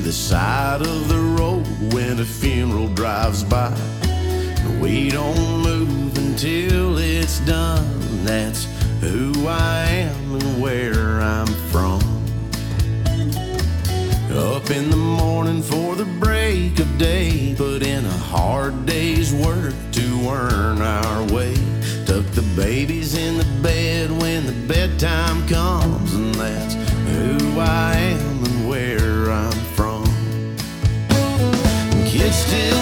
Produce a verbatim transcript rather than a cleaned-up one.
the side of the road when a funeral drives by. We don't move until it's done. That's who I am and where I'm from. Up in the morning for the break of day, put in a hard day's work to earn our way. Tuck the babies in the bed when the bedtime comes, and that's who I am and where I'm from. Kids still